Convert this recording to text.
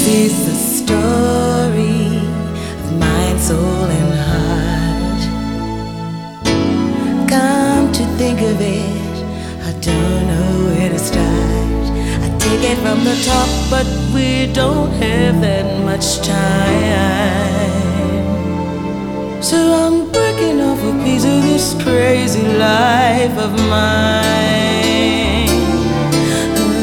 is the story of mind, soul, and heart. Come to think of it, I don't know where to start. I take it from the top, but we don't have that much time. So I'm breaking off a piece of this crazy life of mine.